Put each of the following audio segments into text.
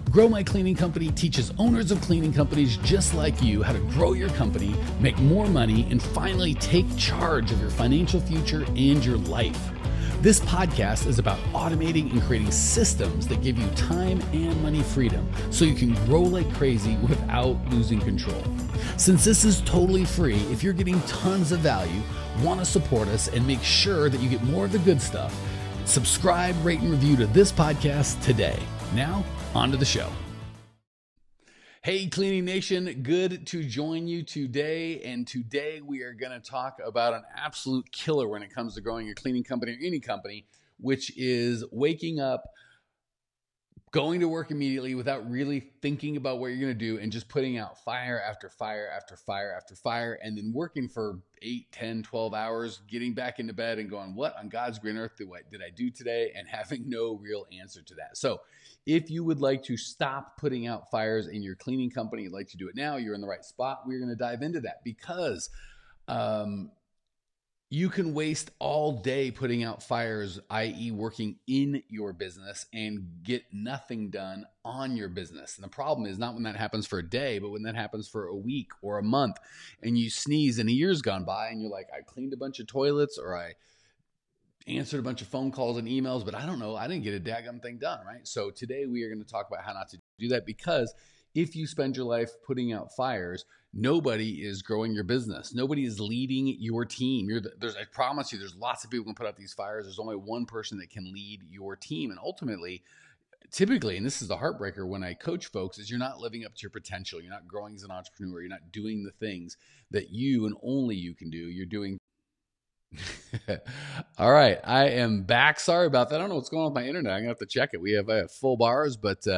Grow My Cleaning Company teaches owners of cleaning companies just like you how to grow your company, make more money, and finally take charge of your financial future and your life. This podcast is about automating and creating systems that give you time and money freedom so you can grow like crazy without losing control. Since this is totally free, if you're getting tons of value, want to support us, and make sure that you get more of the good stuff, subscribe, rate, and review to this podcast today. Now, on to the show. Hey, Cleaning Nation, good to join you today. And today we are going to talk about an absolute killer when it comes to growing your cleaning company or any company, which is waking up, going to work immediately without really thinking about what you're going to do and just putting out fire after fire after fire after fire, and then working for 8, 10, 12 hours, getting back into bed and going, what on God's green earth did I do today? And having no real answer to that. So if you would like to stop putting out fires in your cleaning company, you'd like to do it now, you're in the right spot. We're going to dive into that because you can waste all day putting out fires, i.e. working in your business, and get nothing done on your business. And the problem is not when that happens for a day, but when that happens for a week or a month, and you sneeze and a year's gone by and you're like, I cleaned a bunch of toilets or I answered a bunch of phone calls and emails, but I don't know, I didn't get a daggum thing done, right? So today we are going to talk about how not to do that, because if you spend your life putting out fires, nobody is growing your business. Nobody is leading your team. I promise you, there's lots of people who can put out these fires. There's only one person that can lead your team. And ultimately, typically, and this is the heartbreaker when I coach folks, is you're not living up to your potential. You're not growing as an entrepreneur. You're not doing the things that you and only you can do. You're doing. All right. I am back. Sorry about that. I don't know what's going on with my internet. I'm going to have to check it. I have full bars, but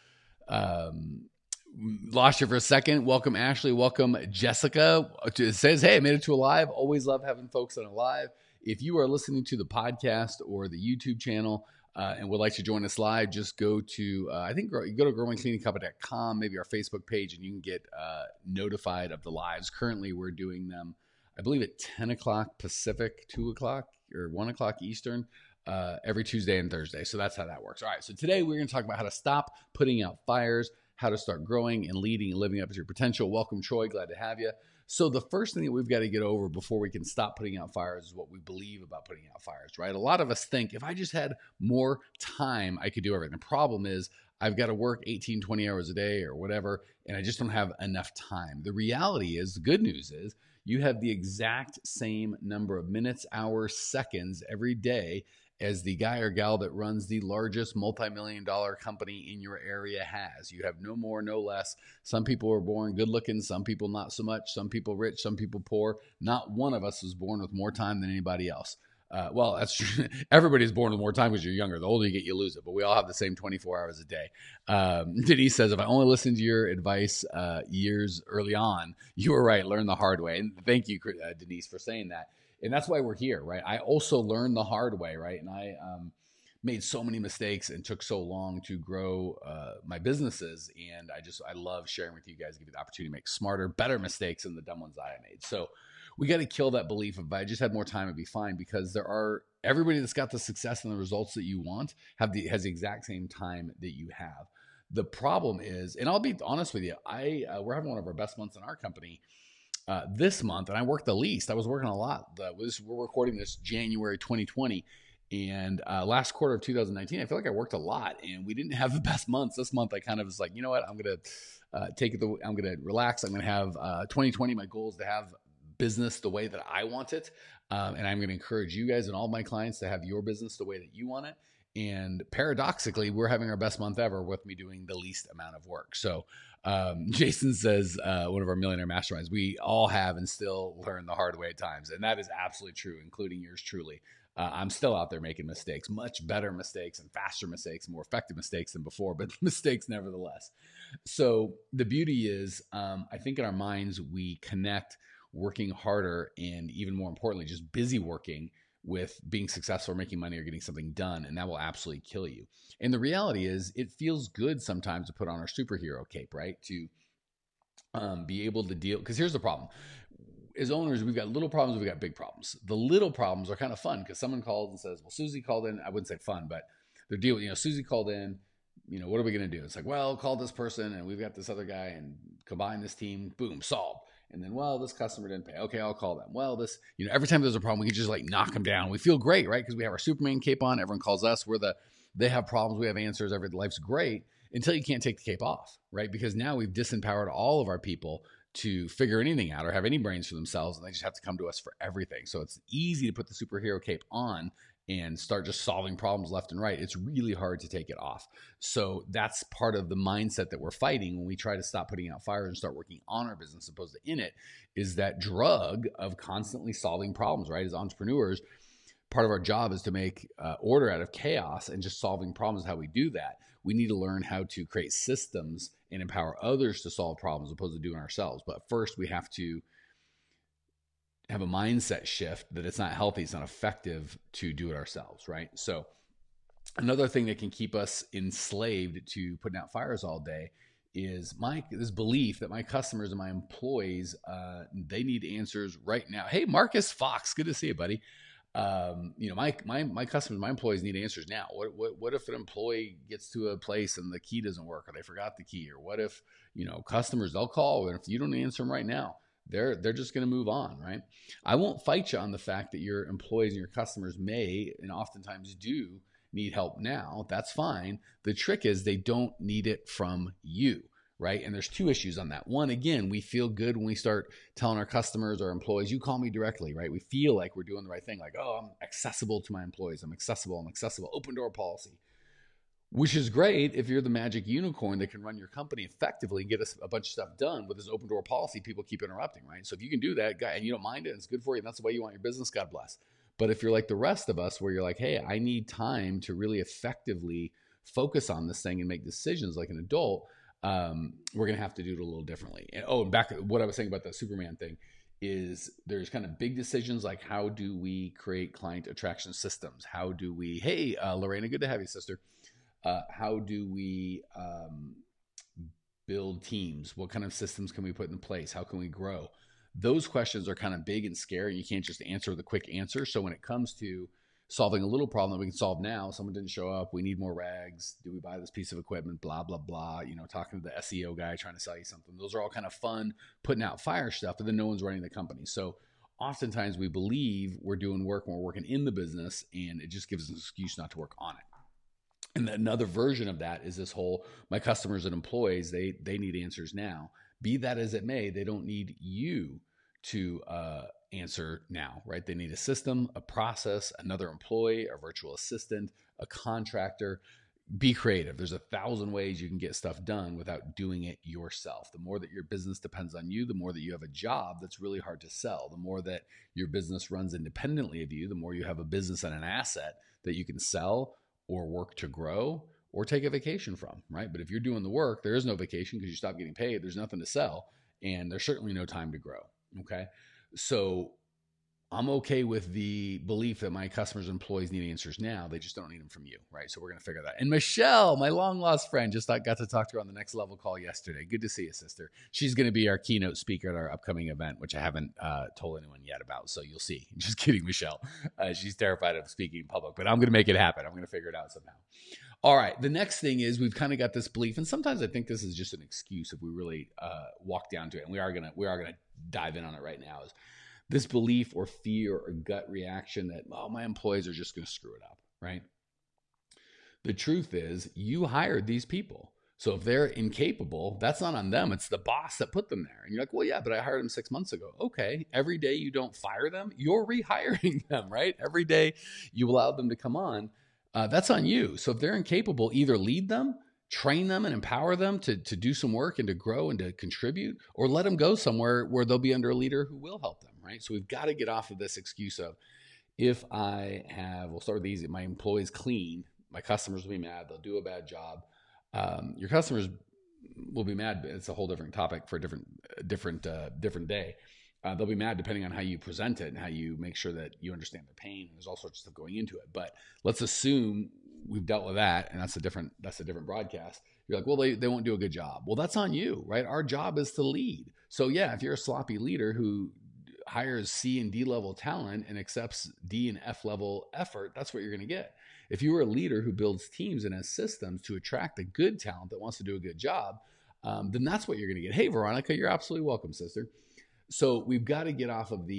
lost you for a second. Welcome, Ashley. Welcome, Jessica. It says, hey, I made it to a live. Always love having folks on a live. If you are listening to the podcast or the YouTube channel and would like to join us live, just go to, go to growmycleaningcompany.com, maybe our Facebook page, and you can get notified of the lives. Currently, we're doing them, I believe, at 10 o'clock Pacific, 2 o'clock or 1 o'clock Eastern. Every Tuesday and Thursday. So that's how that works. All right. So today we're going to talk about how to stop putting out fires, how to start growing and leading and living up to your potential. Welcome, Troy. Glad to have you. So the first thing that we've got to get over before we can stop putting out fires is what we believe about putting out fires, right? A lot of us think if I just had more time, I could do everything. The problem is I've got to work 18, 20 hours a day or whatever, and I just don't have enough time. The reality is, the good news is, you have the exact same number of minutes, hours, seconds every day as the guy or gal that runs the largest multi-million-dollar company in your area has. You have no more, no less. Some people are born good looking, some people not so much, some people rich, some people poor. Not one of us was born with more time than anybody else. Well, that's true. Everybody's born with more time because you're younger. The older you get, you lose it. But we all have the same 24 hours a day. Denise says, if I only listened to your advice years early on, you were right. Learn the hard way. And thank you, Denise, for saying that. And that's why we're here, right? I also learned the hard way, right? And I made so many mistakes and took so long to grow my businesses. And I love sharing with you guys, give you the opportunity to make smarter, better mistakes than the dumb ones I made. So we got to kill that belief of, if I just had more time, it'd be fine, because everybody that's got the success and the results that you want has the exact same time that you have. The problem is, and I'll be honest with you, we're having one of our best months in our company this month, and I worked the least. I was working a lot. We're recording this January 2020, and last quarter of 2019, I feel like I worked a lot, and we didn't have the best months. This month, I kind of was like, you know what, I'm gonna I'm gonna relax. I'm gonna have 2020. My goal is to have business the way that I want it, and I'm gonna encourage you guys and all my clients to have your business the way that you want it. And paradoxically, we're having our best month ever with me doing the least amount of work. So Jason says, one of our millionaire masterminds, we all have and still learn the hard way at times. And that is absolutely true, including yours truly. I'm still out there making mistakes, much better mistakes and faster mistakes and more effective mistakes than before, but mistakes nevertheless. So the beauty is, I think in our minds, we connect working harder and, even more importantly, just busy working with being successful or making money or getting something done, and that will absolutely kill you. And the reality is, it feels good sometimes to put on our superhero cape, right? To be able to deal, because here's the problem. As owners, we've got little problems, we've got big problems. The little problems are kind of fun because someone calls and says, well, Susie called in. I wouldn't say fun, but they're dealing, Susie called in, what are we going to do? It's like, well, call this person and we've got this other guy and combine this team, boom, solved. And then, well, this customer didn't pay. Okay, I'll call them. Well, this, every time there's a problem, we can just like knock them down. We feel great, right? Because we have our Superman cape on. Everyone calls us. They have problems. We have answers. Life's great until you can't take the cape off, right? Because now we've disempowered all of our people to figure anything out or have any brains for themselves. And they just have to come to us for everything. So it's easy to put the superhero cape on and start just solving problems left and right. It's really hard to take it off. So that's part of the mindset that we're fighting when we try to stop putting out fires and start working on our business as opposed to in it, is that drug of constantly solving problems, right? As entrepreneurs, part of our job is to make order out of chaos, and just solving problems is how we do that. We need to learn how to create systems and empower others to solve problems as opposed to doing ourselves. But first we have to have a mindset shift that it's not healthy, it's not effective to do it ourselves, right? So another thing that can keep us enslaved to putting out fires all day is this belief that my customers and my employees, they need answers right now. Hey, Marcus Fox, good to see you, buddy. My customers, my employees need answers now. What if an employee gets to a place and the key doesn't work, or they forgot the key, or what if, customers, they'll call, and if you don't answer them right now, they're just going to move on, right? I won't fight you on the fact that your employees and your customers may, and oftentimes do, need help now. That's fine. The trick is they don't need it from you, right? And there's two issues on that. One, again, we feel good when we start telling our customers or employees, you call me directly, right? We feel like we're doing the right thing. Like, oh, I'm accessible to my employees. I'm accessible, open door policy. Which is great if you're the magic unicorn that can run your company effectively and get us a bunch of stuff done with this open door policy. People keep interrupting, right? So if you can do that, guy, and you don't mind it, and it's good for you, and that's the way you want your business, God bless. But if you're like the rest of us, where you're like, hey, I need time to really effectively focus on this thing and make decisions like an adult, we're going to have to do it a little differently. And back to what I was saying about the Superman thing is there's kind of big decisions like, how do we create client attraction systems? How do we, hey, Lorena, good to have you, sister. How do we build teams? What kind of systems can we put in place? How can we grow? Those questions are kind of big and scary. You can't just answer with a quick answer. So when it comes to solving a little problem that we can solve now, someone didn't show up, we need more rags, do we buy this piece of equipment, blah, blah, blah, talking to the SEO guy trying to sell you something. Those are all kind of fun, putting out fire stuff, but then no one's running the company. So oftentimes we believe we're doing work when we're working in the business, and it just gives us an excuse not to work on it. And another version of that is this whole, my customers and employees, they need answers now. Be that as it may, they don't need you to answer now, right? They need a system, a process, another employee, a virtual assistant, a contractor. Be creative. There's 1,000 ways you can get stuff done without doing it yourself. The more that your business depends on you, the more that you have a job that's really hard to sell. The more that your business runs independently of you, the more you have a business and an asset that you can sell or work to grow or take a vacation from, right? But if you're doing the work, there is no vacation because you stop getting paid. There's nothing to sell, and there's certainly no time to grow, okay? So I'm okay with the belief that my customers and employees need answers now. They just don't need them from you, right? So we're going to figure that. And Michelle, my long lost friend, just got to talk to her on the Next Level call yesterday. Good to see you, sister. She's going to be our keynote speaker at our upcoming event, which I haven't told anyone yet about. So you'll see. Just kidding, Michelle. She's terrified of speaking in public, but I'm going to make it happen. I'm going to figure it out somehow. All right. The next thing is we've kind of got this belief, and sometimes I think this is just an excuse if we really walk down to it. And we are going to dive in on it right now. Is this belief or fear or gut reaction that, oh, my employees are just going to screw it up, right? The truth is you hired these people. So if they're incapable, that's not on them. It's the boss that put them there. And you're like, well, yeah, but I hired them 6 months ago. Okay. Every day you don't fire them, you're rehiring them, right? Every day you allow them to come on, that's on you. So if they're incapable, either lead them, train them and empower them to do some work and to grow and to contribute, or let them go somewhere where they'll be under a leader who will help them, right? So we've got to get off of this excuse of, if we'll start with easy, my employees clean, my customers will be mad, they'll do a bad job. Your customers will be mad, but it's a whole different topic for a different day. They'll be mad depending on how you present it and how you make sure that you understand their pain. There's all sorts of stuff going into it, but let's assume we've dealt with that, and that's a different broadcast. You're like, well, they won't do a good job. Well, that's on you, right? Our job is to lead. So yeah, if you're a sloppy leader who hires C and D level talent and accepts D and F level effort, that's what you're going to get. If you are a leader who builds teams and has systems to attract a good talent that wants to do a good job, then that's what you're going to get. Hey, Veronica, you're absolutely welcome, sister. So we've got to get off of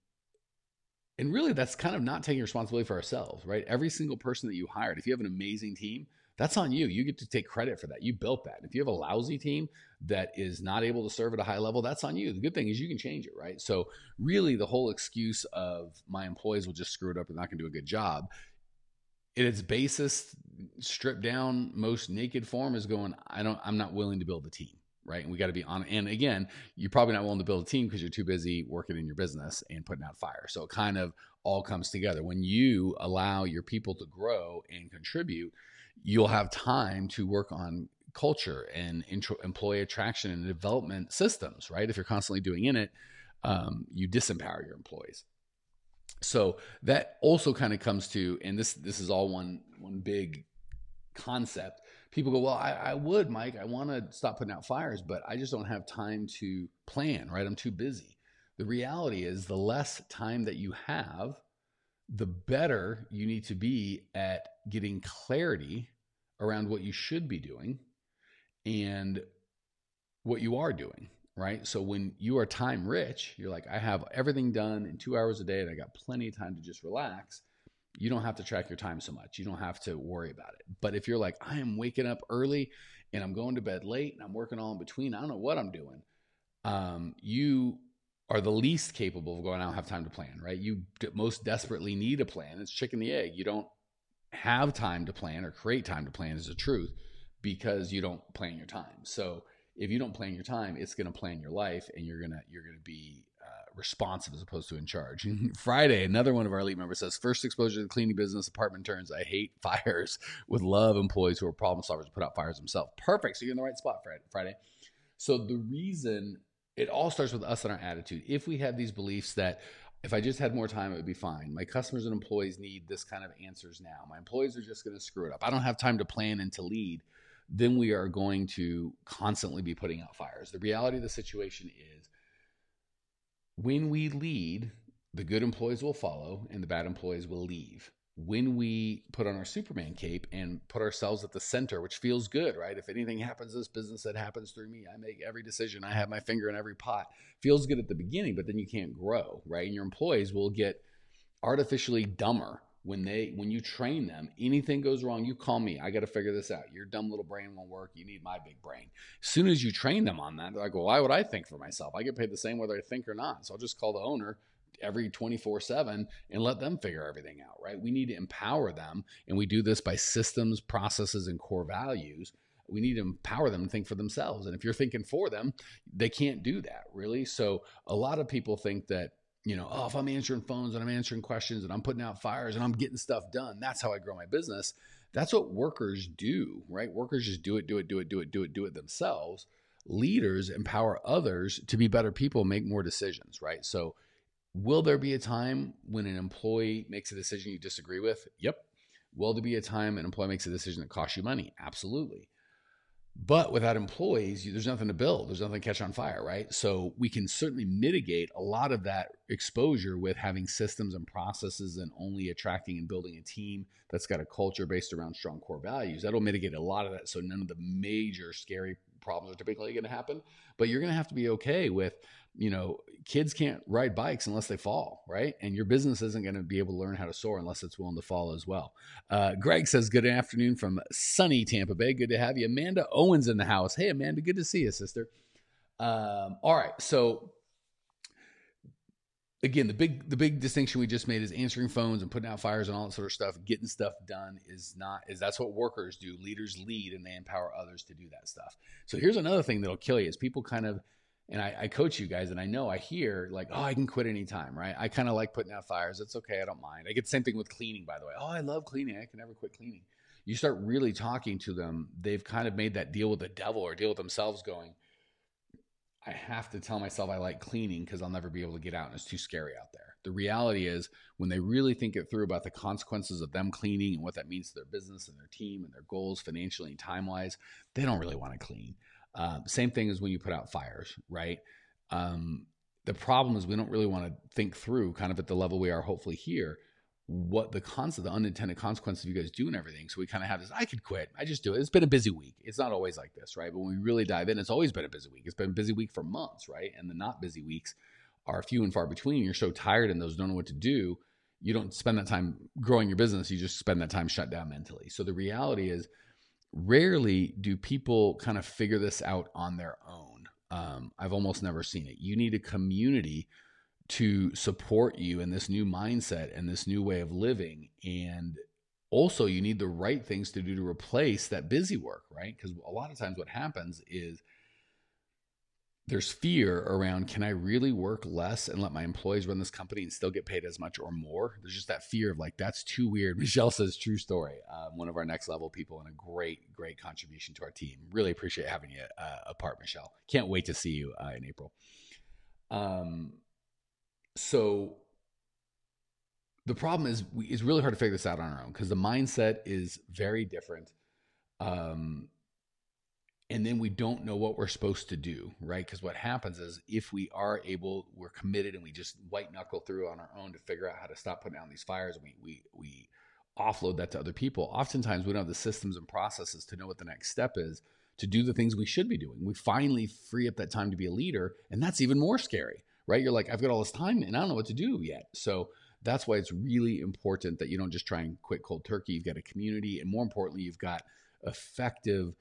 and really that's kind of not taking responsibility for ourselves, right? Every single person that you hired, if you have an amazing team, that's on you. You get to take credit for that. You built that. If you have a lousy team that is not able to serve at a high level, that's on you. The good thing is you can change it, right? So really the whole excuse of my employees will just screw it up and not going to do a good job, in its basest, stripped down, most naked form is going, I'm not willing to build a team, right? And we got to be on. And again, you're probably not willing to build a team because you're too busy working in your business and putting out fire. So it kind of all comes together. When you allow your people to grow and contribute, you'll have time to work on culture and employee attraction and development systems, right? If you're constantly doing it, you disempower your employees. So that also kind of comes to, and this is all one big concept. People go, well, I would, Mike, I want to stop putting out fires, but I just don't have time to plan, right? I'm too busy. The reality is the less time that you have, the better you need to be at getting clarity around what you should be doing and what you are doing, right? So when you are time rich, you're like, I have everything done in 2 hours a day and I got plenty of time to just relax. You don't have to track your time so much. You don't have to worry about it. But if you're like, I am waking up early and I'm going to bed late and I'm working all in between, I don't know what I'm doing. You are the least capable of going, I don't have time to plan, right? You most desperately need a plan. It's chicken and the egg. You don't have time to plan or create time to plan is the truth because you don't plan your time. So if you don't plan your time, it's going to plan your life and you're going to be responsive as opposed to in charge. Friday, another one of our elite members says, first exposure to the cleaning business, apartment turns. I hate fires. Would love employees who are problem solvers to put out fires themselves. Perfect. So you're in the right spot, Friday. So the reason it all starts with us and our attitude. If we have these beliefs that if I just had more time, it would be fine. My customers and employees need this kind of answers now. My employees are just going to screw it up. I don't have time to plan and to lead. Then we are going to constantly be putting out fires. The reality of the situation is when we lead, the good employees will follow and the bad employees will leave. When we put on our Superman cape and put ourselves at the center, which feels good, right? If anything happens in this business that happens through me, I make every decision. I have my finger in every pot. Feels good at the beginning, but then you can't grow, right? And your employees will get artificially dumber when you train them. Anything goes wrong, you call me. I got to figure this out. Your dumb little brain won't work. You need my big brain. As soon as you train them on that, they're like, well, why would I think for myself? I get paid the same whether I think or not. So I'll just call the owner every 24/7 and let them figure everything out, right? We need to empower them. And we do this by systems, processes, and core values. We need to empower them to think for themselves. And if you're thinking for them, they can't do that, really. So a lot of people think that, if I'm answering phones and I'm answering questions and I'm putting out fires and I'm getting stuff done, that's how I grow my business. That's what workers do, right? Workers just do it themselves. Leaders empower others to be better people, make more decisions, right? So will there be a time when an employee makes a decision you disagree with? Yep. Will there be a time an employee makes a decision that costs you money? Absolutely. But without employees, there's nothing to build. There's nothing to catch on fire, right? So we can certainly mitigate a lot of that exposure with having systems and processes and only attracting and building a team that's got a culture based around strong core values. That'll mitigate a lot of that. So none of the major scary problems are typically going to happen. But you're going to have to be okay with, kids can't ride bikes unless they fall, right? And your business isn't going to be able to learn how to soar unless it's willing to fall as well. Greg says, good afternoon from sunny Tampa Bay. Good to have you. Amanda Owens in the house. Hey, Amanda, good to see you, sister. All right. So again, the big distinction we just made is answering phones and putting out fires and all that sort of stuff. Getting stuff done that's what workers do. Leaders lead and they empower others to do that stuff. So here's another thing that'll kill you is people kind of, and I coach you guys and I hear like, oh, I can quit anytime, right? I kind of like putting out fires. It's okay. I don't mind. I get the same thing with cleaning, by the way. Oh, I love cleaning. I can never quit cleaning. You start really talking to them. They've kind of made that deal with the devil or deal with themselves going, I have to tell myself I like cleaning because I'll never be able to get out and it's too scary out there. The reality is when they really think it through about the consequences of them cleaning and what that means to their business and their team and their goals financially and time-wise, they don't really want to clean. Same thing as when you put out fires, right? The problem is we don't really want to think through kind of at the level we are hopefully here. what the unintended consequences of you guys do and everything. So we kind of have this, I could quit. I just do it. It's been a busy week. It's not always like this, right? But when we really dive in, it's always been a busy week. It's been a busy week for months, right? And the not busy weeks are few and far between. You're so tired and those don't know what to do. You don't spend that time growing your business. You just spend that time shut down mentally. So the reality is rarely do people kind of figure this out on their own. I've almost never seen it. You need a community to support you in this new mindset and this new way of living. And also you need the right things to do to replace that busy work, right? Because a lot of times what happens is there's fear around, can I really work less and let my employees run this company and still get paid as much or more? There's just that fear of like, that's too weird. Michelle says, true story. One of our next level people and a great contribution to our team. Really appreciate having you a part, Michelle. Can't wait to see you in April. So the problem is it's really hard to figure this out on our own because the mindset is very different. And then we don't know what we're supposed to do, right? Because what happens is if we are able, we're committed and we just white knuckle through on our own to figure out how to stop putting out these fires, and we offload that to other people. Oftentimes we don't have the systems and processes to know what the next step is to do the things we should be doing. We finally free up that time to be a leader, and that's even more scary, right? You're like, I've got all this time and I don't know what to do yet. So that's why it's really important that you don't just try and quit cold turkey. You've got a community, and more importantly, you've got effective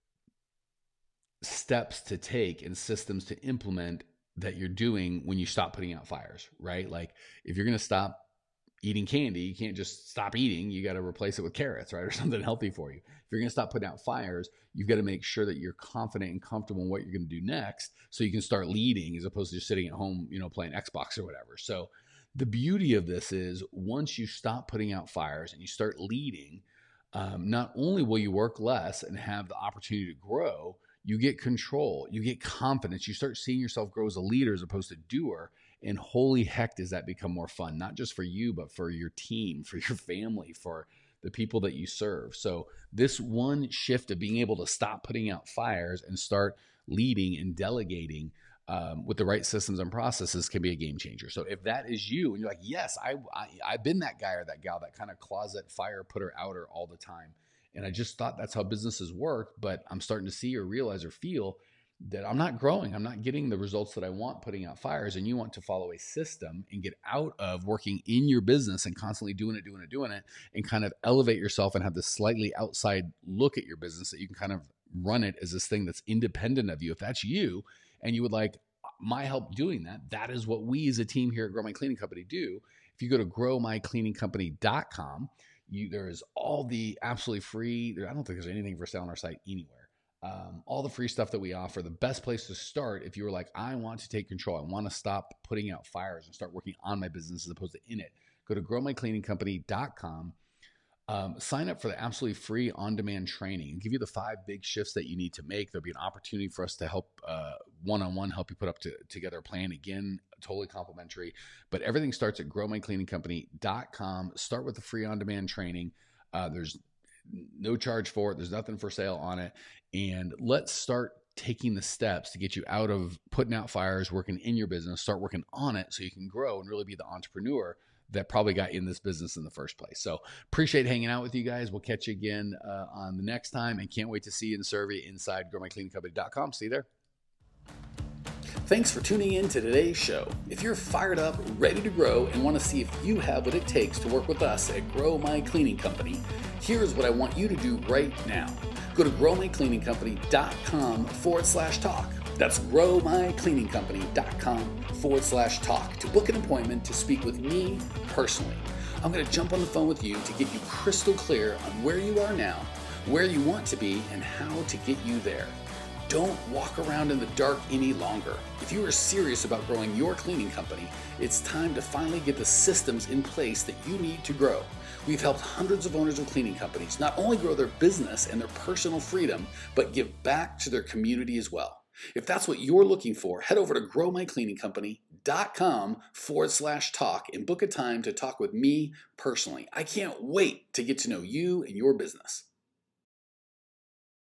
steps to take and systems to implement that you're doing when you stop putting out fires, right? Like if you're going to stop eating candy, you can't just stop eating. You got to replace it with carrots, right? Or something healthy for you. If you're going to stop putting out fires, you've got to make sure that you're confident and comfortable in what you're going to do next so you can start leading as opposed to just sitting at home, playing Xbox or whatever. So the beauty of this is once you stop putting out fires and you start leading, not only will you work less and have the opportunity to grow, you get control, you get confidence, you start seeing yourself grow as a leader as opposed to doer. And holy heck, does that become more fun, not just for you, but for your team, for your family, for the people that you serve. So this one shift of being able to stop putting out fires and start leading and delegating with the right systems and processes can be a game changer. So if that is you and you're like, yes, I've been that guy or that gal, that kind of closet fire putter outer all the time. And I just thought that's how businesses work, but I'm starting to see or realize or feel that I'm not growing. I'm not getting the results that I want putting out fires. And you want to follow a system and get out of working in your business and constantly doing it, and kind of elevate yourself and have this slightly outside look at your business that you can kind of run it as this thing that's independent of you. If that's you and you would like my help doing that, that is what we as a team here at Grow My Cleaning Company do. If you go to growmycleaningcompany.com, there is all the absolutely free, I don't think there's anything for sale on our site anywhere. All the free stuff that we offer. The best place to start if you were like, I want to take control, I want to stop putting out fires and start working on my business as opposed to in it, go to growmycleaningcompany.com. Sign up for the absolutely free on-demand training and give you the 5 big shifts that you need to make. There'll be an opportunity for us to help one-on-one help you put up together a plan. Again, totally complimentary, but everything starts at growmycleaningcompany.com. Start with the free on-demand training. There's no charge for it. There's nothing for sale on it. And let's start taking the steps to get you out of putting out fires, working in your business, start working on it so you can grow and really be the entrepreneur that probably got in this business in the first place. So appreciate hanging out with you guys. We'll catch you again on the next time, and can't wait to see you and serve you inside growmycleaningcompany.com. See you there. Thanks for tuning in to today's show. If you're fired up, ready to grow, and want to see if you have what it takes to work with us at Grow My Cleaning Company, here's what I want you to do right now. Go to growmycleaningcompany.com/talk. That's growmycleaningcompany.com/talk to book an appointment to speak with me personally. I'm going to jump on the phone with you to get you crystal clear on where you are now, where you want to be, and how to get you there. Don't walk around in the dark any longer. If you are serious about growing your cleaning company, it's time to finally get the systems in place that you need to grow. We've helped hundreds of owners of cleaning companies not only grow their business and their personal freedom, but give back to their community as well. If that's what you're looking for, head over to growmycleaningcompany.com/talk and book a time to talk with me personally. I can't wait to get to know you and your business.